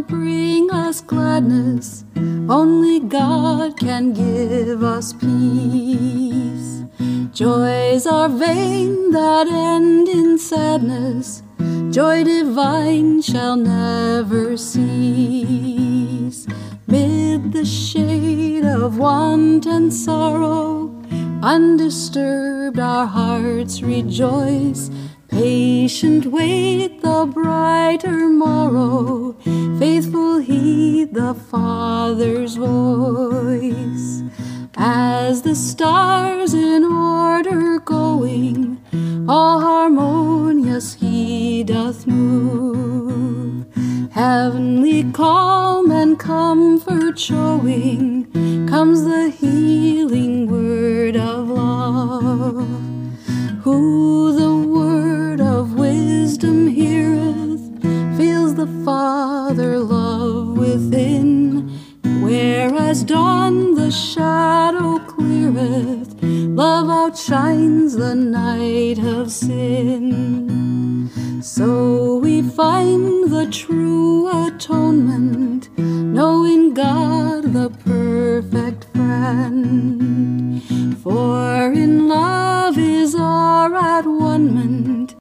bring us gladness. Only God can give us peace. Joys are vain that end in sadness. Joy divine shall never cease. Mid the shade of want and sorrow, undisturbed our hearts rejoice. Patient wait the brighter morrow, faithful heed the Father's voice. As the stars in order going, all harmonious He doth move. Heavenly calm and comfort showing, comes the healing word of love. Who the word of wisdom heareth, feels the Father love within. Whereas dawn the shadow cleareth, love outshines the night of sin. So we find the true atonement, knowing God the perfect friend. For in love is our at-one-ment,